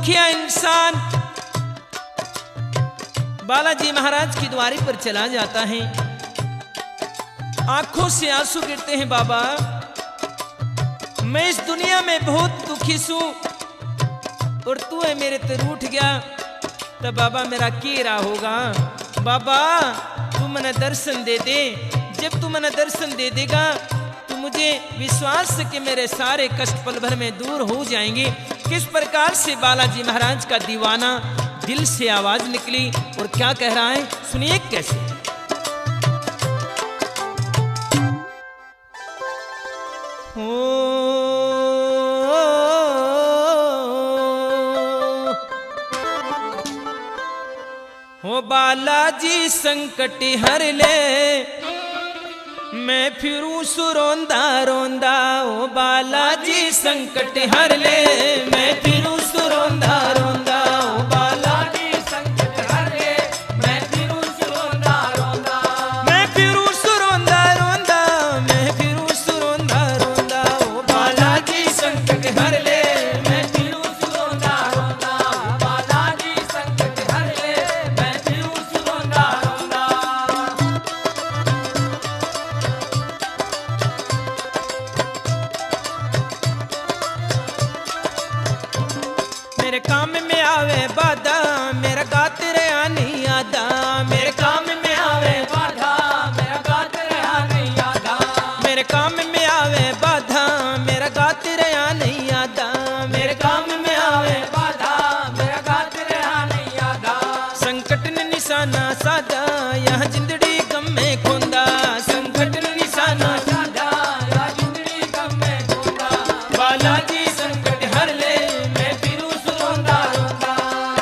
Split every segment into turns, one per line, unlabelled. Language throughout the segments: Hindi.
दुखिया इंसान बालाजी महाराज की द्वारी पर चला जाता है। आंखों से आंसू गिरते हैं, बाबा मैं इस दुनिया में बहुत दुखी हूं और तू है मेरे ते रूठ गया, तो बाबा मेरा क्या होगा। बाबा तू मने दर्शन दे दे, जब तू मने दर्शन दे देगा तो मुझे विश्वास है कि मेरे सारे कष्ट पल भर में दूर हो जाएंगे। किस प्रकार से बालाजी महाराज का दीवाना दिल से आवाज निकली और क्या कह रहा है, सुनिए कैसे। हो बालाजी संकट हर ले, मैं फिरूं सु रोंदा रोंदा। ओ बालाजी संकट हर ले, मैं फिरूं सु रोंदा रोंदा। ओ बालाजी संकट हर ले, मैं फिरूं सु रोंदा रोंदा। मैं फिरूं सु रोंदा रोंदा, मैं फिरूं सु रोंदा रोंदा। ओ बालाजी संकट हर ले, मैं फिरूं सु रोंदा रोंदा। बालाजी संकट हर ले, मैं फिरूं सु रोंदा रोंदा। मेरे काम में आवे बाधा, मेरा गाते रहा नहीं आदा। मेरे काम में आवे बाधा, मेरा गाते रहा नहीं आदा। मेरे काम में आवे बाधा, मेरा गाते रहा नहीं आदा। मेरे काम में आवे बाधा, मेरा गाते रहा नहीं आदा। संकट ने निशाना साधा, यह जिंदड़ी गम में खोंदा। संकट ने निशाना साधा, यह जिंदड़ी गम में खोंदा। बालाजी संकट हर ले, मैं फिरूं सु रोंदा रोंदा।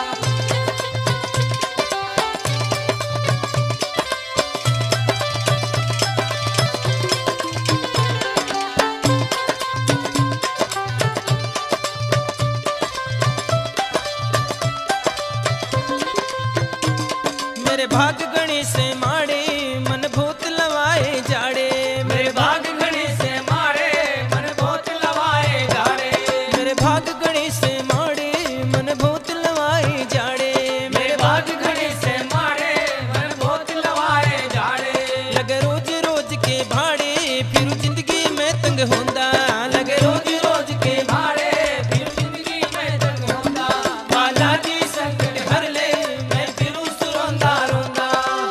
मेरे भाग गणे से माड़े, मन बहुत लवाए जाड़े। मेरे भाग गणे से माड़े, मन बहुत लवाए जाड़े। मेरे भाग गणे से माड़े, मन बहुत लवाए जाड़े। मेरे भाग गणे से माड़े, मन बहुत लवाए जाड़े। लगे रोज रोज के भाड़े, फिर जिंदगी में तंग होंदा। लगे रोज रोज के भाड़े, फिर जिंदगी में तंग होंदा। बालाजी संकट हर ले, मैं फिरूं सु रोंदा रोंदा।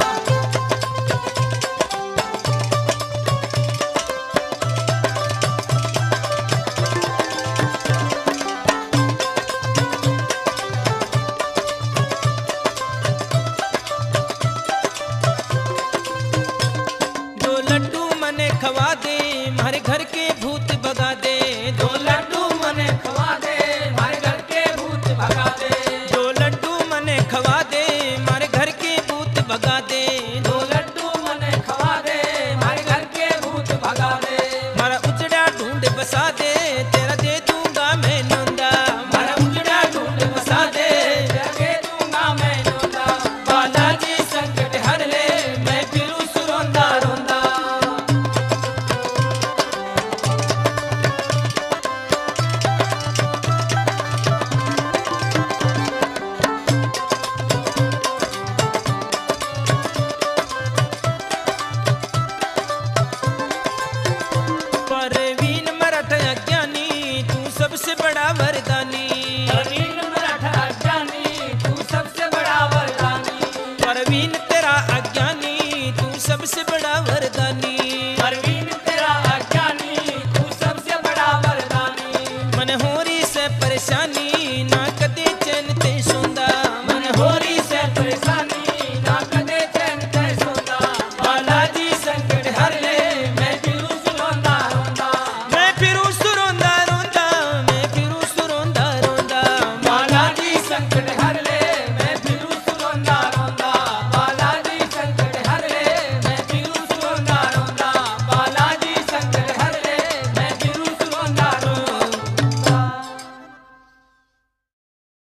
दो लड्डू मने खवा दे, हमारे घर के भूत भगा दे। दो लड्डू मने खवा दे, हमारे घर के भूत भगा दे। दो लड्डू मने खवा दे, हमारे घर के भूत भगा दे। दो लड्डू मने खवा दे, हमारे घर के भूत भगा दे। हमारा उजड़ा ढूंढ बसा दे, तेरा दे दूंगा मैं नंदा। हमारा उजड़ा ढूंढ बसा दे, तेरा दे दूंगा मैं नंदा। बालाजी संकट हर ले, मैं फिरूं सु रोंदा रोंदा। परवीन मराठा अज्ञानी, तू सबसे बड़ा वरदानी। परवीन मराठा अज्ञानी, तू सबसे बड़ा वरदानी। परवीन तेरा अज्ञानी, तू सबसे बड़ा वरदानी। परवीन तेरा अज्ञानी, तू सबसे बड़ा वरदानी। मन होरी से परेशानी, ना कद